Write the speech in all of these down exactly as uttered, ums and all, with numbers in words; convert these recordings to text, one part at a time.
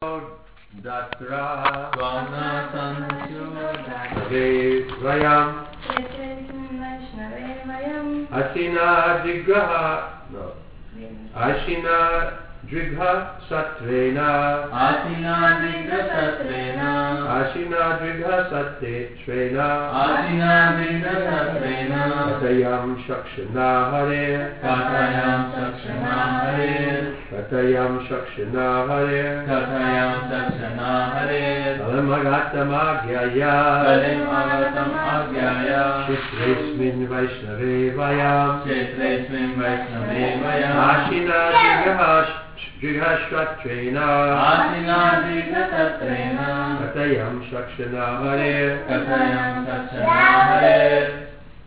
Datra Vayam Asina Digraha No Ashina Drigha Satrena Asina Drigha Satrena Ashina Drigha Satrena Asina Drigha Satrena Katayam Shakshana Hare Katayam Shakshana Hare Katayam Shakshana Hare Katayam Shakshana Hare Kalam Agatam Agyaya Kalim Agatam Agyaya Shitresmin Vaishnave Vayam Kshetresmin Vaishnave Vayam Ashina Drigha Drigha-shvatrena Asina Drigha-satrena Katayam Shakshana Hare Katayam Shakshana Hare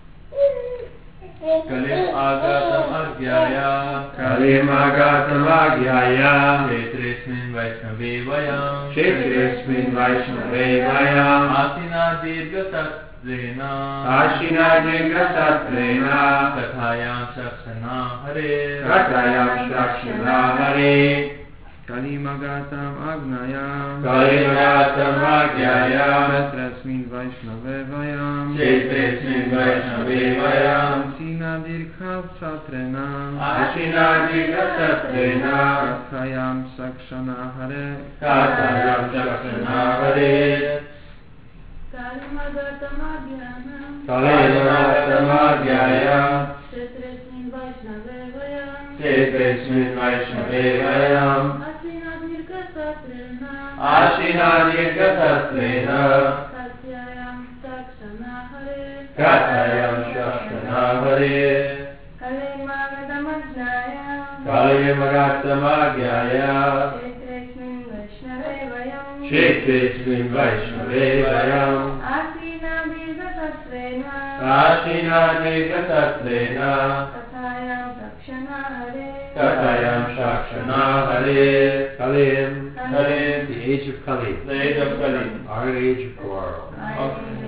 Kalim Agatam Agyaya Kalim Agatam Agyaya Kshetresmin Vaishnave Vayam Kshetresmin Vaishnave Vayam Asina Drigha-satrena Ashina Drigha-satrena Katayam Shakshana Hare Katayam Shakshana Hare Kalimagatam Agnaya Kalimagatam Agyaya Kshetresmin Vaishnave Vayam Kshetresmin Vaishnave Vayam Asina Dirgha Satrena Asina Drigha-satrena Katayam Shakshana Hare Katayam Shakshana Hare Kalimagatam Agyaya Kalimagatam Agyaya Kshetresmin Vaishnave Vayam Kshetresmin Vaishnave Vayam Asina Dirgha-satrena Ashina Drigha-satrena Katayam Shakshana Hare Katayam Shakshana Hare Kalimagatam Agyaya Kalimagatam Agyaya Kshetresmin Vaishnave Vayam Kshetresmin Vaishnave Vayam Asina Dirgha-satrena Ashina Drigha-satrena Katayam Shakshana Hare Katayam Shakshana Hare Kalim Kalim The age of Kali The age of Kali Our age of quarrel Agatam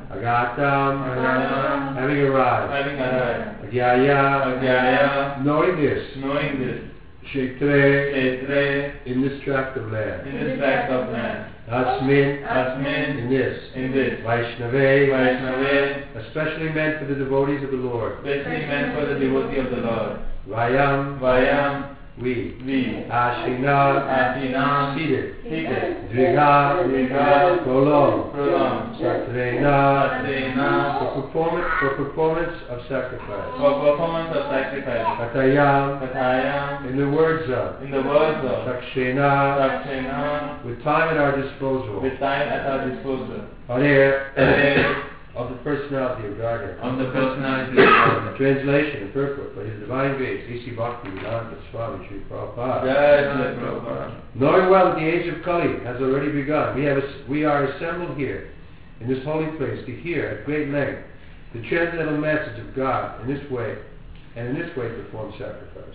Agatam Having arrived Having arrived Agyaya Agyaya Knowing this Knowing this Kshetre Kshetre In this tract of land In this tract of land Asmin Asmin In this In this Vaishnave Vaishnave Especially meant for the devotees of the Lord Especially meant for the devotee of the Lord Vayam Vayam We We Ashina Asina Seated Seated Driga Driga Prolonged Prolonged Satrena Satrena For performance, for performance of sacrifice For performance of sacrifice Katayam Katayam In the words of In the words of Sakshena Sakshena With time at our disposal With time at our disposal Hare Hare Of the personality of Godhead Of the personality of God Translation and purport by His Divine Grace A C Bhakti Vedanta Swami Sri Prabhupada. Jai Srila Prabhupada. Knowing well that the age of Kali has already begun, we, have as- we are assembled here in this holy place to hear at great length the transcendental message of God in this way, and in this way perform sacrifice.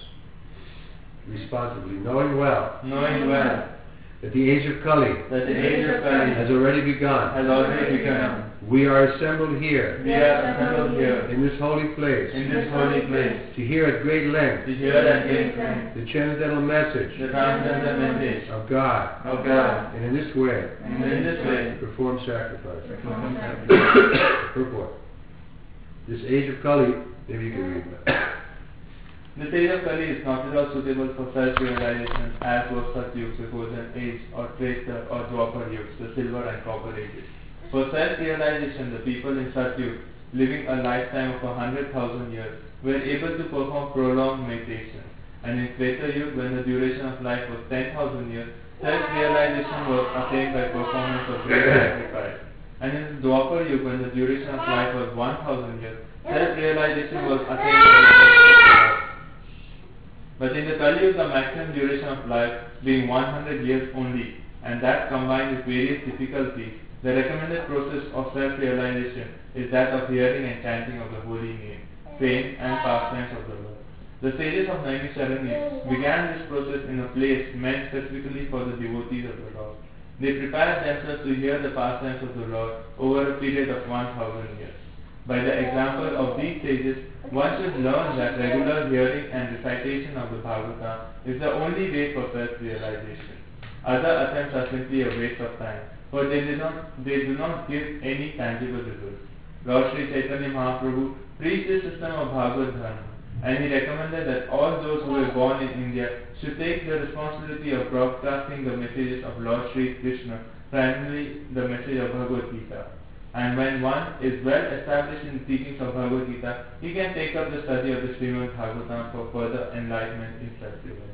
Responsibly, knowing well Knowing well that the age of Kali that the age of Kali has already begun, has already begun, we are assembled here we are assembled here in this holy place in this holy place to hear at great length to hear and give the transcendental message the transcendental message of God, of God, and in this way and in this way perform sacrifice. perform sacrifice. Purport. This age of Kali, maybe you can read that. The age of Kali is not at all suitable for self-realization as was Satyuga, the golden age, or Treta or Dwapar Yugs, the silver and copper ages. For self-realization, the people in Satyuga, living a lifetime of a hundred thousand years, were able to perform prolonged meditation. And in Treta Yuga, when the duration of life was ten thousand years, self-realization was attained by performance of great sacrifice. And in Dwapar Yuga, when the duration of life was one thousand years, self-realization was attained by the sacrifice. But in the Kali Yuga, the maximum duration of life being one hundred years only, and that combined with various difficulties, the recommended process of self-realization is that of hearing and chanting of the holy name, fame and pastimes of the Lord. The sages of Naimisharanya began this process in a place meant specifically for the devotees of the Lord. They prepared themselves to hear the pastimes of the Lord over a period of one thousand years. By the example of these sages, one should learn that regular hearing and recitation of the Bhagavata is the only way for self-realization. Other attempts are simply a waste of time, for they do not, they do not give any tangible results. Lord Sri Chaitanya Mahaprabhu preached the system of Bhagavad Dharma, and he recommended that all those who were born in India should take the responsibility of broadcasting the messages of Lord Sri Krishna, primarily the message of Bhagavad Gita. And when one is well established in the teachings of Bhagavad Gita, he can take up the study of the Srimad Bhagavatam for further enlightenment in such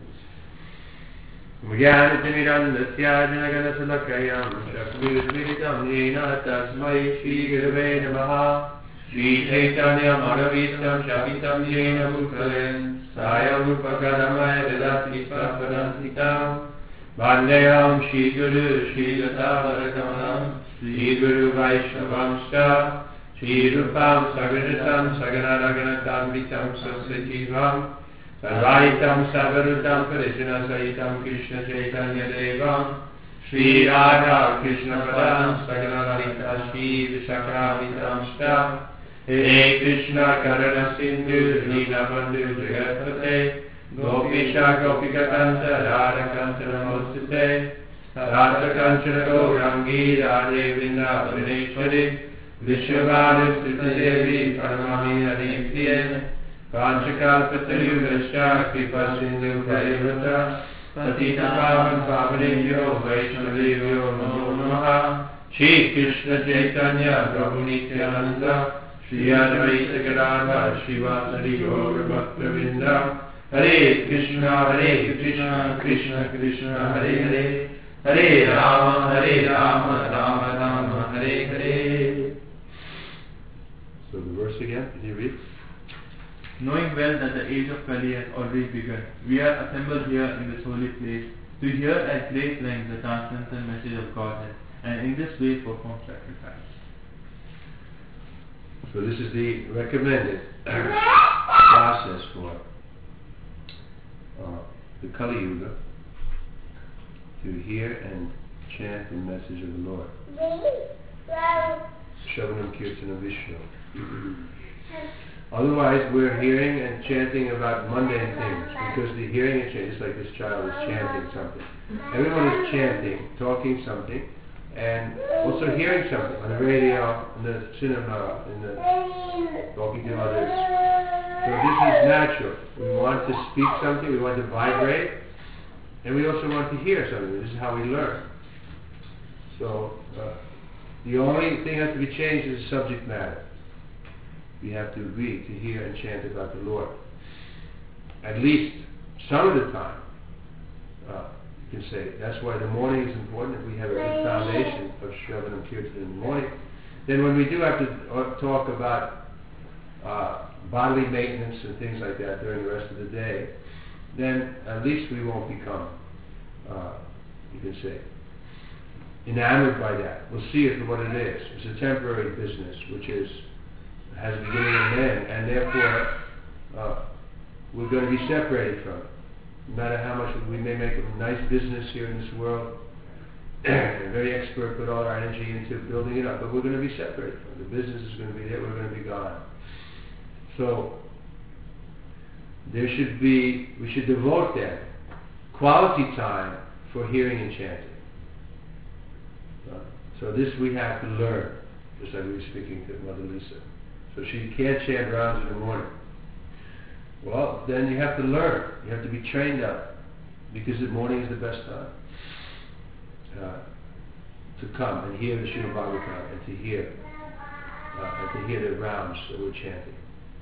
Jnanaganasalakrayam Shakvirvidam Yena Tasmai Shri Gurave Namaha Shri Chaitanya Madhavitam Shakitam Yena Bhutale Sayam Upakaramaya Vedati Svapadantitam Vandeyam Shri Guru Shri Gatavarakamam Shri Guru Vaishnavamscha Shri Rupam Saganatam Saganaraganatam Vitam Sasajivam Sarvaitam Savarutam Parishina Sahitam Krishna Chaitanya Devam Shri Radha Krishna Padam Saganarita Shri Vishakhavitam Shtam He Krishna Karana Sindhu Leela Bandhu Jagatpate Gopisha Gopika Kanta Radha Kanta Namostate Radha Kanchana Gaurangi Radhe Vrindavaneshwari Vishwavadi Srita Devi Pranamami Adiptiyen Panchakalpatariyugashya Kripa Sindhu Parivata Patita Pavan Pavanebhyo Vaishnavebhyo Namo Namaha Shri Krishna Chaitanya Prabhu Nityananda Shri Advaita Gadadhar Srivasadi Gaura Bhaktavinda Hare Krishna Hare Krishna Krishna Krishna Hare Hare Hare Rama Hare Rama Rama Rama Hare Hare. So the verse again, can you read? Knowing well that the age of Kali has already begun, we are assembled here in this holy place to hear at great length the transcendental message of Godhead, and in this way perform sacrifice. So this is the recommended process for uh, the Kali Yuga, to hear and chant the message of the Lord. Shravanam Kirtanam Vishnu. Otherwise, we're hearing and chanting about mundane things, because the hearing and chanting is like this child is chanting something. Everyone is chanting, talking something, and also hearing something on the radio, in the cinema, in the talking to others. So this is natural. We want to speak something, we want to vibrate, and we also want to hear something. This is how we learn. So uh, the only thing that has to be changed is the subject matter. We have to read, to hear and chant about the Lord. At least some of the time, uh, you can say. That's why the morning is important. If we have a good foundation of Shravanam Kirtan in the morning, then when we do have to uh, talk about uh, bodily maintenance and things like that during the rest of the day, then at least we won't become, uh, you can say, enamored by that. We'll see it for what it is. It's a temporary business, which is has a beginning and end, and therefore uh, we're going to be separated from it. No matter how much we may make a nice business here in this world, and very expert, put all our energy into building it up, but we're going to be separated from it. The business is going to be there, we're going to be gone. So there should be, we should devote that quality time for hearing and chanting. Uh, so this we have to learn, just like we were speaking to Mother Lisa. So she can't chant rounds in the morning. Well, then you have to learn. You have to be trained up, because the morning is the best time uh, to come and hear the Srimad Bhagavatam and to hear uh, and to hear the rounds that we're chanting.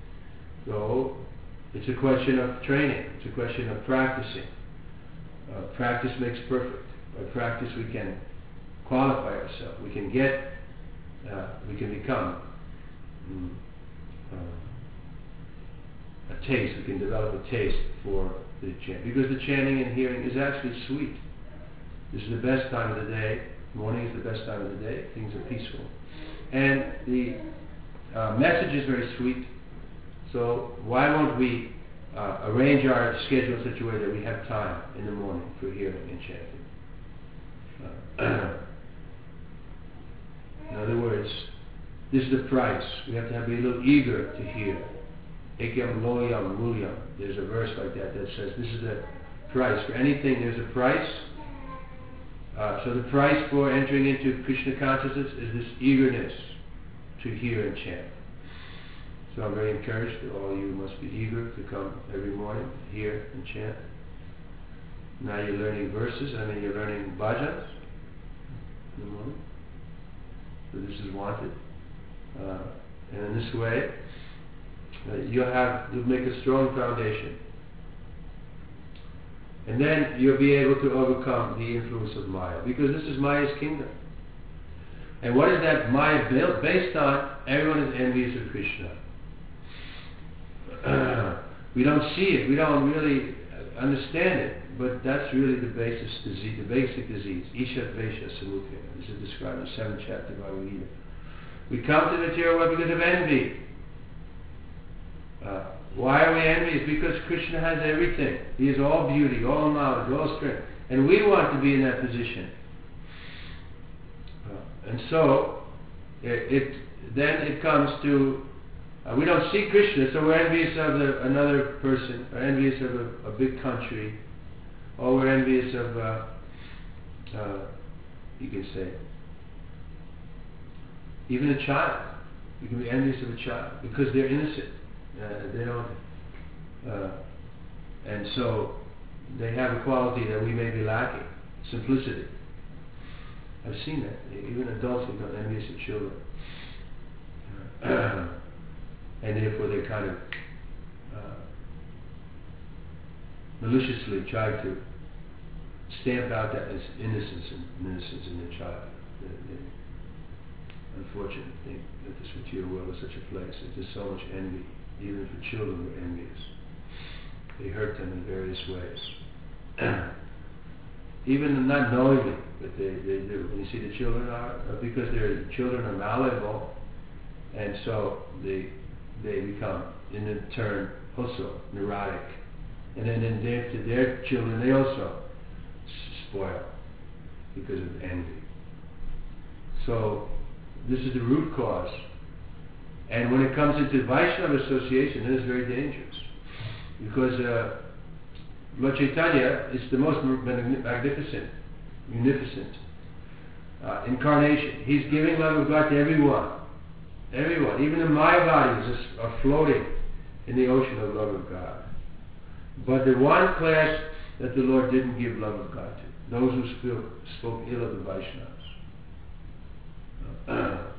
So it's a question of training. It's a question of practicing. Uh, practice makes perfect. By practice, we can qualify ourselves. We can get. Uh, we can become. Mm, uh, a taste, we can develop a taste for the chant. Because the chanting and hearing is actually sweet. This is the best time of the day. Morning is the best time of the day. Things are peaceful. And the uh, message is very sweet. So why won't we uh, arrange our schedule in such a way that we have time in the morning for hearing and chanting? Uh, in other words, this is the price. We have to have, be a little eager to hear. Ekyam loyam mulyam. There's a verse like that that says this is the price. For anything there's a price, Uh, so the price for entering into Krishna consciousness is this eagerness to hear and chant. So I'm very encouraged that all of you must be eager to come every morning, hear and chant. Now you're learning verses, I mean you're learning bhajans in the morning. So this is wanted. Uh, and in this way, uh, you'll have, you'll make a strong foundation. And then you'll be able to overcome the influence of Maya, because this is Maya's kingdom. And what is that Maya built? Based on everyone is envious of Krishna. We don't see it, we don't really understand it, but that's really the basis disease, the basic disease. Ishat Vesha Samukya. This is described in the seventh chapter of Bhagavad Gita. We come to the material world because of envy. Uh, why are we envious? Because Krishna has everything. He has all beauty, all knowledge, all strength. And we want to be in that position. Uh, and so, it, it then it comes to, uh, we don't see Krishna, so we're envious of the, another person, or envious of a, a big country, or we're envious of, uh, uh, you can say, even a child. You can be envious of a child because they're innocent. Uh, they don't, uh, and so they have a quality that we may be lacking: simplicity. I've seen that. Even adults become envious of children, uh, and therefore they kind of uh, maliciously try to stamp out that as innocence and innocence in their child. The, the unfortunate thing that this material world is such a place. There's just so much envy. Even for children who are envious. They hurt them in various ways. Even not knowingly, but they, they do. When you see the children are, because their children are malleable, and so they they become, in turn, also neurotic. And then in their, to their children, they also spoil because of envy. So this is the root cause. And when it comes into Vaishnava association, it is very dangerous. Because uh, Lord Chaitanya is the most magnificent, munificent uh, incarnation. He's giving love of God to everyone. Everyone. Even the Maya bodies are floating in the ocean of love of God. But the one class that the Lord didn't give love of God to, those who spoke, spoke ill of the Vaishnavas. Uh,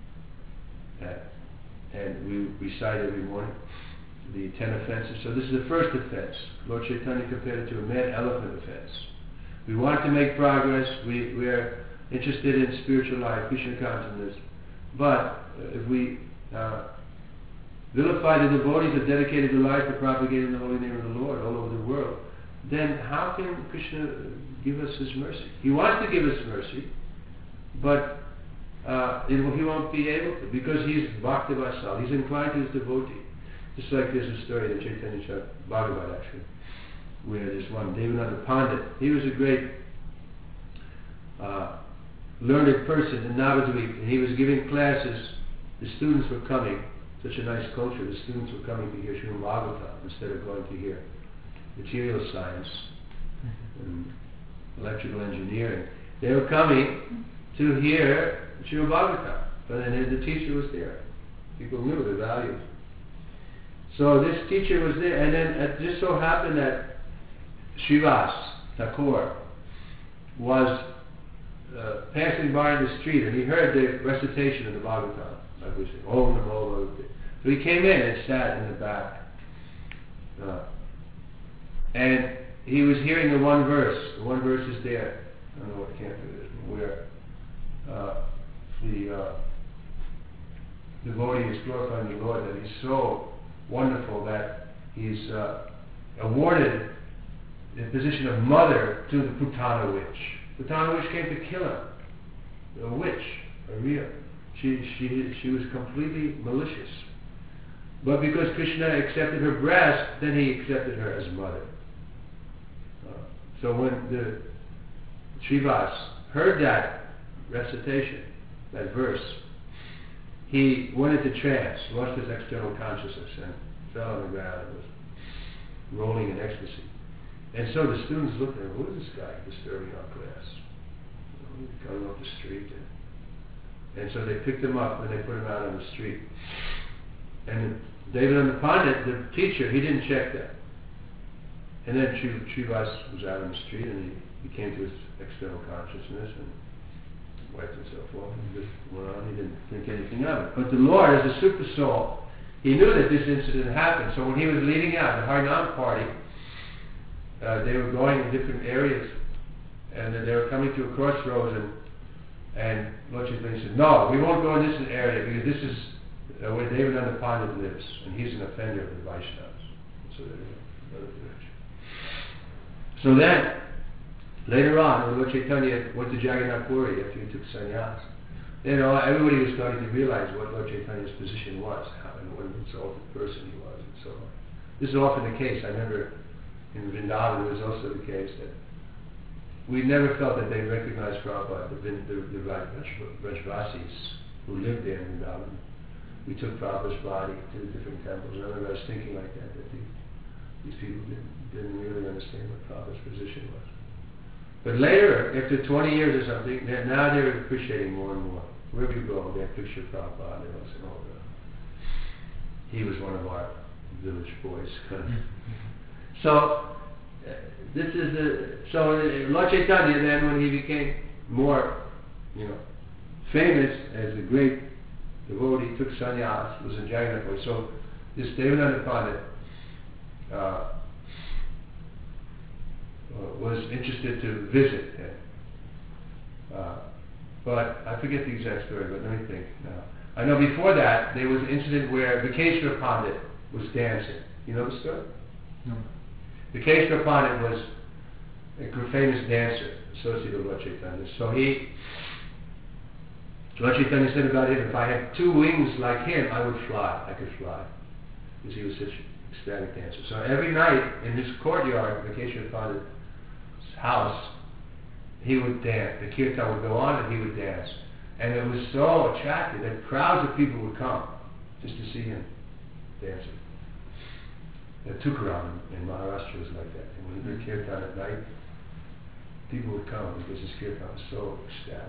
and we recite every morning the ten offenses. So this is the first offense. Lord Chaitanya compared it to a mad elephant offense. We want to make progress. We, we are interested in spiritual life, Krishna consciousness. But uh, if we uh, vilify the devotees who have dedicated their life to propagating the holy name of the Lord all over the world, then how can Krishna give us His mercy? He wants to give us mercy, but uh, it, he won't be able to, because He's Bhakta Vatsal. He's inclined to His devotee. Just like there's a story in Chaitanya Char- Bhagavat, actually, where there's one, Devananda Pandit. He was a great uh, learned person in Navadvip, and he was giving classes. The students were coming, such a nice culture, the students were coming to hear Srimad Bhagavatam instead of going to hear material science and electrical engineering. They were coming to hear Srimad Bhagavatam, but then the teacher was there. People knew the value. So this teacher was there, and then it just so happened that Srivas Thakur was uh, passing by in the street, and he heard the recitation of the Bhagavatam, like we say, Om Namo Bhagavate. So he came in and sat in the back, uh, and he was hearing the one verse. The one verse is there. I don't know what camp it is, where uh, the uh, devotee is glorifying the Lord, that he's so wonderful that he's uh, awarded the position of mother to the Putana witch. Putana witch came to kill him. A witch, a real. She, she, she was completely malicious. But because Krishna accepted her breast, then he accepted her as mother. Uh, so when the Srivas heard that recitation, that verse, he went into trance, lost his external consciousness, and fell on the ground and was rolling in ecstasy. And so the students looked at him, who is this guy disturbing our class? going up the street. And, and so they picked him up and they put him out on the street. And Devananda Pandit, the teacher, he didn't check that. And then Srivas was out on the street and he, he came to his external consciousness and wiped himself off and just went on. He didn't think anything of it. But the Lord, as a super soul, he knew that this incident happened. So when he was leading out the Harinam party, uh, they were going in different areas and they were coming to a crossroads and and Lord Chaitanya said, no, we won't go in this area because this is uh, where Devananda Pandit lives and he's an offender of the Vaishnavas. So they went another direction. So then, later on, when Lord Chaitanya went to Jagannath Puri after he took sannyas, you know, everybody was starting to realize what Lord Chaitanya's position was, how, and what an insulted person he was, and so on. This is often the case. I remember in Vrindavan it was also the case that we never felt that they recognized Prabhupada, the, the, the Vrajvasis who lived there in Vrindavan. We took Prabhupada's body to the different temples. I remember I was thinking like that, that the, these people didn't, didn't really understand what Prabhupada's position was. But later, after twenty years or something, they're, now they're appreciating more and more. Wherever you go, they picture Prabhupada, they don't say, oh, no. He was one of our village boys. So, uh, this is the, so uh, Lord Chaitanya then, when he became more, you know, famous as a great devotee, took sannyas, was in Jagannath Puri. So, this Devananda Pandit uh, uh, was interested to visit him. Uh, but I forget the exact story, but let me think now. I know before that, there was an incident where Vikeshwar Pandit was dancing. You know the story? No. Vikeshwar Pandit was a famous dancer associated with Lord Chaitanya. So he, Lord Chaitanya said about him, if I had two wings like him, I would fly. I could fly. Because he was such an ecstatic dancer. So every night in his courtyard, Vikeshwar Pandit's house, he would dance. The kirtan would go on and he would dance. And it was so attractive that crowds of people would come just to see him dancing. The Tukaram in Maharashtra was like that. And when he did kirtan at night, people would come because his kirtan was so ecstatic.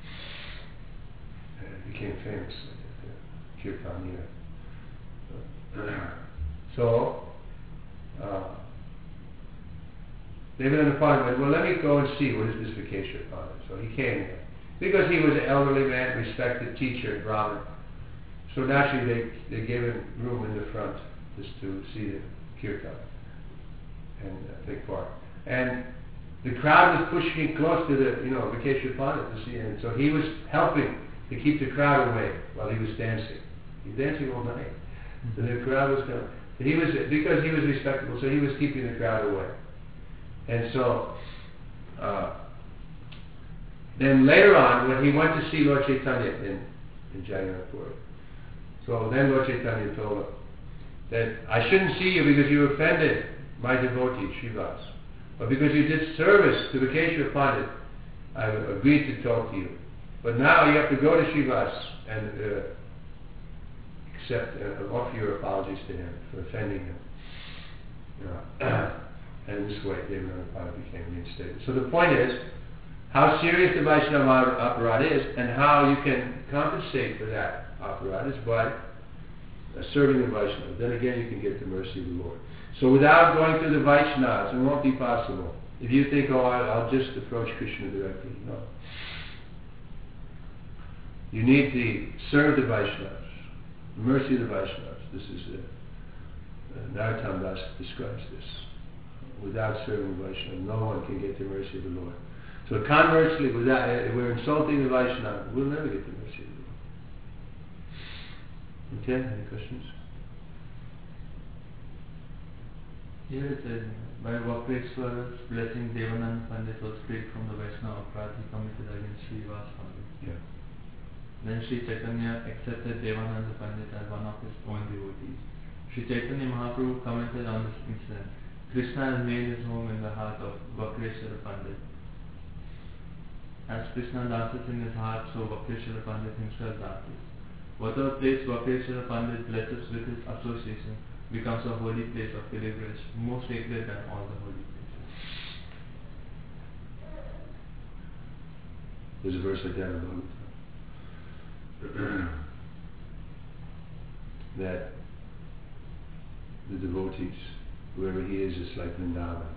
And it became famous, like the kirtan here. So, uh, Devananda Pandit went, well, let me go and see what is this Vikeshwar Pandit. So he came here. Because he was an elderly man, respected teacher, Brahmin. So naturally they, they gave him room in the front just to see the kirtan and uh, take part. And the crowd was pushing close to the, you know, Vikeshwar Pandit to see him. So he was helping to keep the crowd away while he was dancing. He was dancing all night. So the crowd was coming. He was, because he was respectable, so he was keeping the crowd away. And so, uh, then later on, when he went to see Lord Chaitanya in, in Jagannath Puri, so then Lord Chaitanya told him that I shouldn't see you because you offended my devotee, Srivas. But because you did service to Vikeshwar Pandit, I agreed to talk to you. But now you have to go to Srivas and uh, accept, uh, offer your apologies to him for offending him. Uh, and in this way, Devananda Pandit became reinstated. So the point is, how serious the Vaishnava aparat is and how you can compensate for that aparat is by uh, serving the Vaishnava. Then again, you can get the mercy of the Lord. So without going through the Vaishnavas, it won't be possible. If you think, oh, I'll, I'll just approach Krishna directly, no. You need to serve the Vaishnavas, the mercy of the Vaishnavas. This is, uh, uh, Narottam Das describes this. Without serving the Vaishnava, no one can get the mercy of the Lord. So conversely, without, uh, we're insulting the Vaishnava, we'll never get the mercy of the Lord. Okay, any questions? Here it says, by Vakreshwara's blessing, Devananda Pandit was freed from the Vaishnava aparat he committed against Srivas Pandit. Yeah. Then Sri Chaitanya accepted Devananda Pandit as one of his own devotees. Sri Chaitanya Mahaprabhu commented on this incident. Krishna has made his home in the heart of Vakreshwara Pandit. As Krishna dances in his heart, so Vakreshwara Pandit himself dances. Whatever place Vakreshwara Pandit blesses with his association becomes a holy place of pilgrimage, more sacred than all the holy places. There's a verse like that in Bhagavatam. That the devotees, whoever he is, is like Vrindavan.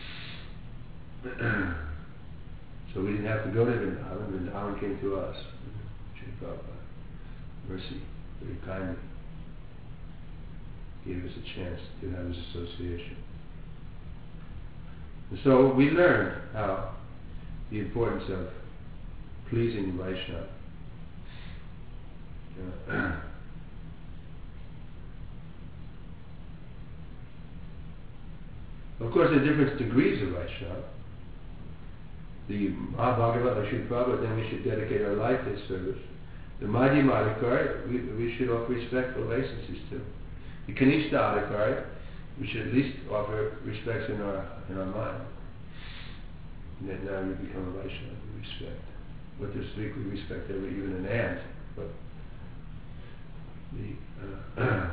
So we didn't have to go to Vrindavan. Vrindavan came to us. Srila Prabhupada, mercy, very kindly, gave us a chance to have this association. And so we learned how the importance of pleasing the Vaishnava. Uh, Of course, there are different degrees of Vaishnava. The Mahabhagavata, like Srila Prabhupada, then we should dedicate our life to his service. The Madhyama Adhikari, we, we should offer respectful obeisances to. The Kanishta Adhikari, we should at least offer respects in our in our mind. And then now we become a Vaishnava, we respect. But this week we respect every, even an ant. But the uh,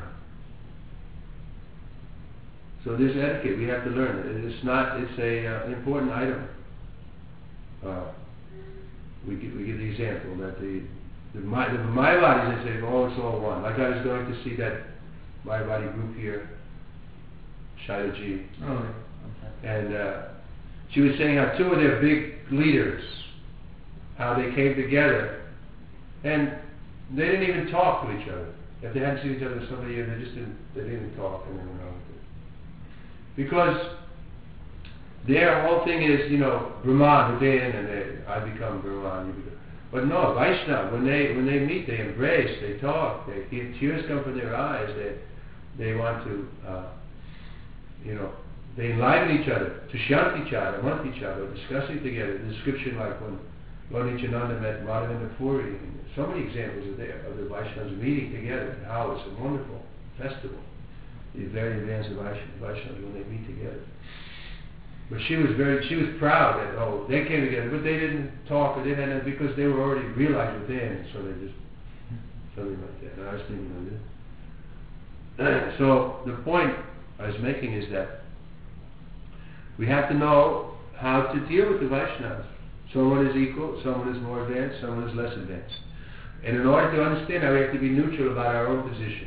so this etiquette we have to learn. It's not. It's a uh, important item. Uh, we give, we give the example that the the, my, the Mayavadis, they say, oh, it's all one. Like I was going to see that Mayavadi group here, Shailaji, Oh, okay. and uh, she was saying how two of their big leaders, how they came together, and they didn't even talk to each other. If they hadn't seen each other for so many years, they just didn't. They didn't talk, and they went on with it. Because their whole thing is, you know, Brahman, Hridayan, and they, I become Brahman, you become. But no, Vaishnava, when they when they meet, they embrace, they talk, they tears come from their eyes, they they want to, uh, you know, they enliven each other, to shunt each other, amongst each other, discussing together. The description like when Lord Nityananda met Madhavendra Puri, and so many examples are there of the Vaishnavas meeting together, and how it's a wonderful festival. The very advanced Vaishnavas when they meet together. But she was very, she was proud that, oh, they came together, but they didn't talk, or they didn't, because they were already realized within, so they just, something like that. And I was thinking of this. So the point I was making is that we have to know how to deal with the Vaishnavas. Someone is equal, someone is more advanced, someone is less advanced. And in order to understand that, we have to be neutral about our own position.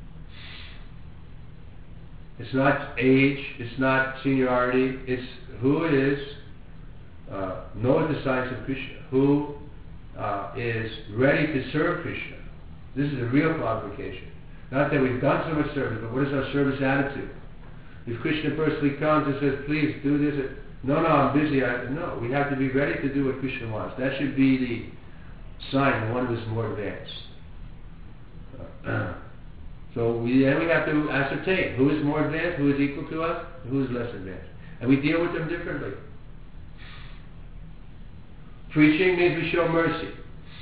It's not age, it's not seniority, it's who is, uh, knows the science of Krishna, who uh, is ready to serve Krishna. This is a real qualification. Not that we've done so much service, but what is our service attitude? If Krishna personally comes and says, please do this, no, no, I'm busy, I, no, we have to be ready to do what Krishna wants. That should be the sign that one of us is more advanced. Uh, So we then we have to ascertain who is more advanced, who is equal to us, and who is less advanced. And we deal with them differently. Preaching means we show mercy.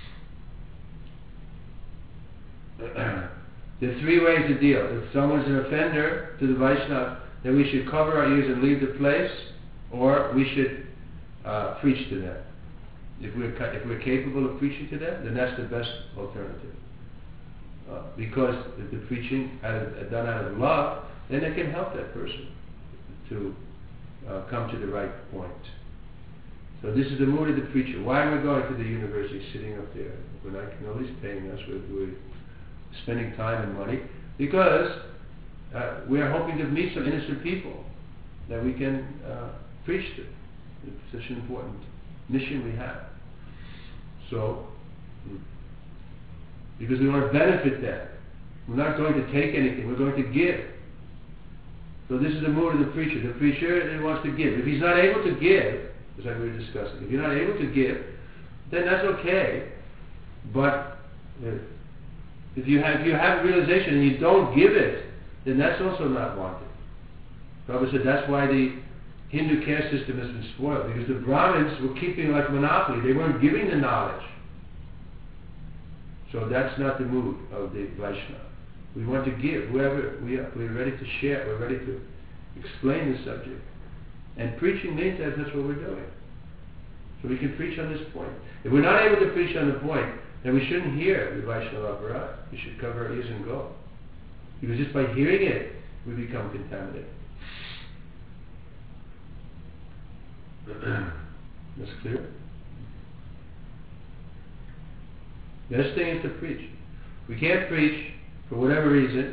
There are three ways to deal. If someone's an offender to the Vaishnava, then we should cover our ears and leave the place, or we should uh, preach to them. If we're, if we're capable of preaching to them, then that's the best alternative. Uh, because if the preaching out of, uh, done out of love, then it can help that person to uh, come to the right point. So this is the mood of the preacher. Why am I going to the university, sitting up there when I can nobody's paying us? We're, we're spending time and money because uh, we are hoping to meet some innocent people that we can uh, preach to. It's such an important mission we have. So. Because we want to benefit them. We're not going to take anything, we're going to give. So this is the mood of the preacher. The preacher he wants to give. If he's not able to give, as like we were discussing, if you're not able to give, then that's okay. But uh, if you have if you have realization and you don't give it, then that's also not wanted. Prabhupada said that's why the Hindu caste system has been spoiled, because the Brahmins were keeping like monopoly. They weren't giving the knowledge. So that's not the mood of the Vaishnava. We want to give. Whoever we are, we're ready to share. We're ready to explain the subject. And preaching means that that's what we're doing. So we can preach on this point. If we're not able to preach on the point, then we shouldn't hear the Vaishnava Aparad. We should cover our ears and go. Because just by hearing it, we become contaminated. That's clear? Best thing is to preach. We can't preach for whatever reason.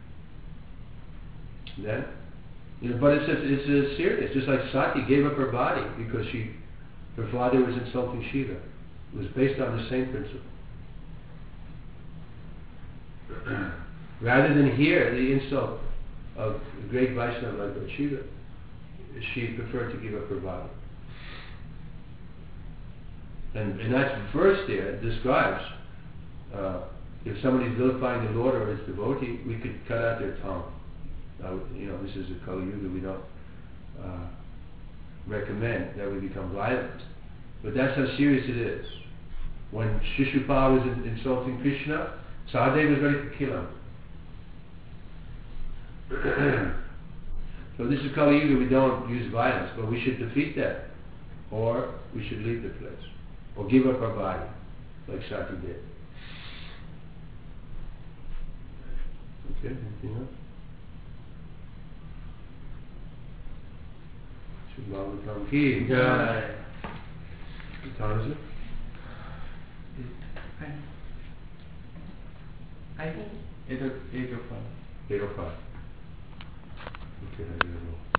Then, you know, but it's a, it's a serious. Just like Sati gave up her body because she, her father was insulting Shiva. It was based on the same principle. Rather than hear the insult of a great Vaishnava like Lord Shiva, she preferred to give up her body. And, and that verse there describes uh, if somebody's vilifying the Lord or his devotee, we could cut out their tongue. Uh, you know, this is a Kali Yuga. We don't uh, recommend that we become violent. But that's how serious it is. When Shishupal was in, insulting Krishna, Sahadev was ready to kill him. So this is Kali Yuga. We don't use violence, but we should defeat that, or we should leave the place, or give up our body, like Sati did. Okay, anything else? Should Bhagavatam ki jai. What time is it? I think eight o eight o five. Eight oh five. Okay, I gotta go.